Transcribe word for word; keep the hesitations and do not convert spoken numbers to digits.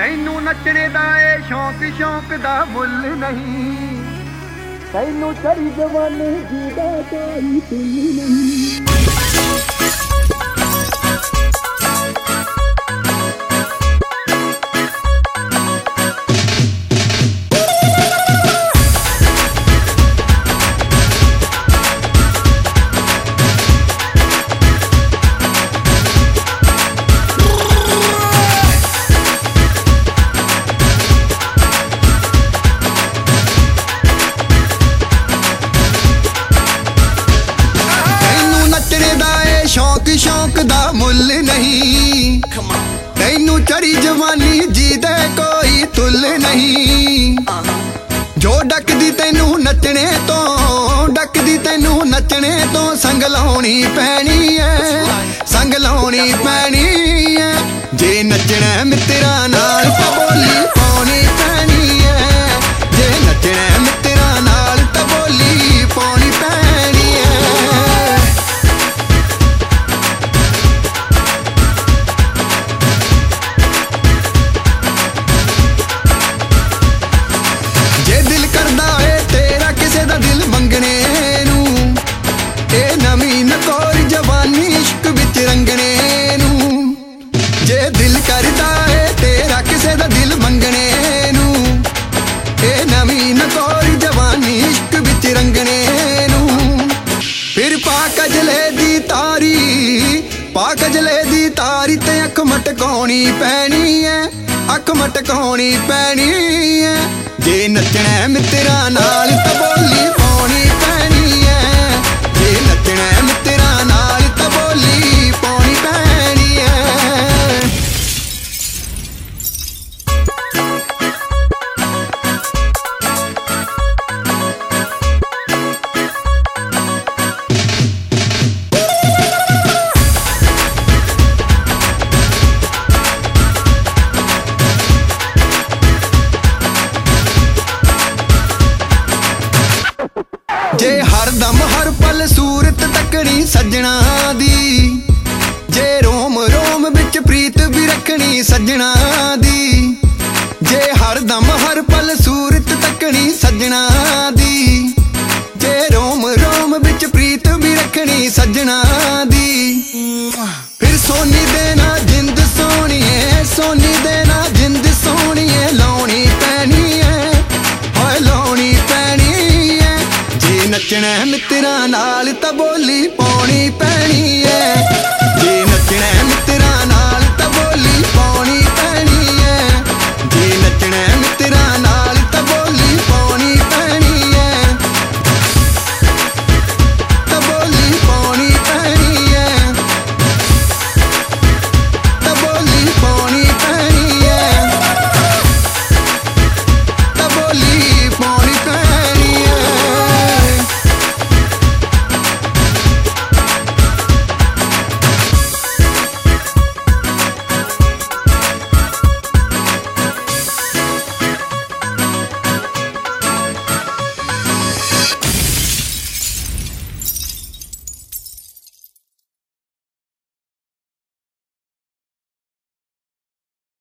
ਤੈਨੂੰ ਨੱਚਣੇ ਦਾ ਏ ਸ਼ੌਂਕ ਸ਼ੌਂਕ ਦਾ ਮੁੱਲ ਨਹੀਂ ਤੈਨੂੰ ਚੜੀ ਜਵਾਨੀ ਜੀਦਾ ਕੋਈ ਤੁੱਲ ਨਹੀਂ शौक शौक दा मुल नहीं तैनू चढ़ी जवानी जी दे कोई तुल नहीं जो डकदी तैनू नचने तो डकदी तैनू नचने तो संग लाउणी पैनी है संग लाउणी पैनी है जे नचना मित्रा नाल तां बोली पाउणी पैनी है जे नचना मित्रा नाल तां बोली पाउणी पैनी है कजले दी तारी ते अख मटकाउणी पैनी है अख मटकाउणी पैनी है जे नचना मित्रा नाल तां बोली पाउणी पैनी है जे नचना मित्रा नाल तां बोली पाउणी पैनी है जे हर दम हर पल सूरत तकनी सजना दी जे रोम रोम बिच प्रीत भी रखनी सजना दी जे हर दम हर पल सूरत तकनी सजना दी जे रोम रोम बिच प्रीत भी रखनी सजना दी फिर सोनी देना जिंद सोहणीए सोनी देना जिंद सोहणीए लाउणी पैनी है होए लाउणी पैनी नचना मित्रा नाल तां बोली पाउणी पैनी है।